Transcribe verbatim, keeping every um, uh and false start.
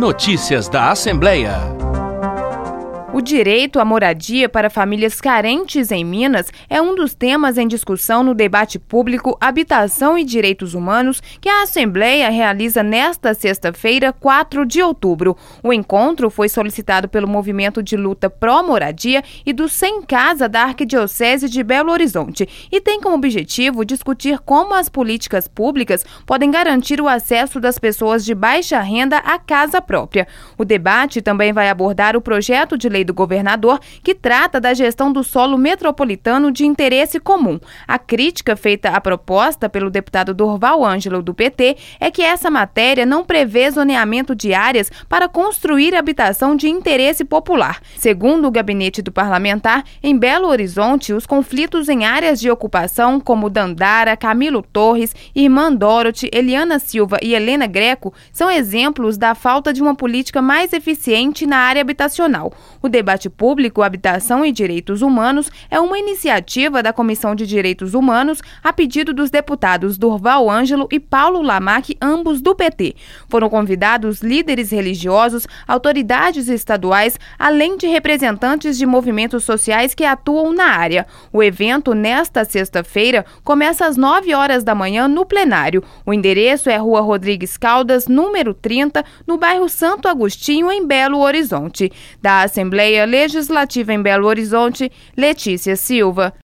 Notícias da Assembleia. O direito à moradia para famílias carentes em Minas é um dos temas em discussão no debate público Habitação e Direitos Humanos que a Assembleia realiza nesta sexta-feira, quatro de outubro. O encontro foi solicitado pelo Movimento de Luta Pró-Moradia e do Sem Casa da Arquidiocese de Belo Horizonte e tem como objetivo discutir como as políticas públicas podem garantir o acesso das pessoas de baixa renda à casa própria. O debate também vai abordar o projeto de lei do governador, que trata da gestão do solo metropolitano de interesse comum. A crítica feita à proposta pelo deputado Durval Ângelo, do P T, é que essa matéria não prevê zoneamento de áreas para construir habitação de interesse popular. Segundo o gabinete do parlamentar, em Belo Horizonte, os conflitos em áreas de ocupação como Dandara, Camilo Torres, Irmã Dorothy, Eliana Silva e Helena Greco são exemplos da falta de uma política mais eficiente na área habitacional. O debate público Habitação e Direitos Humanos é uma iniciativa da Comissão de Direitos Humanos a pedido dos deputados Durval Ângelo e Paulo Lamaque, ambos do P T. Foram convidados líderes religiosos, autoridades estaduais, além de representantes de movimentos sociais que atuam na área. O evento, nesta sexta-feira, começa às nove horas da manhã no plenário. O endereço é Rua Rodrigues Caldas, número trinta, no bairro Santo Agostinho, em Belo Horizonte. Da Assembleia Legislativa em Belo Horizonte, Letícia Silva.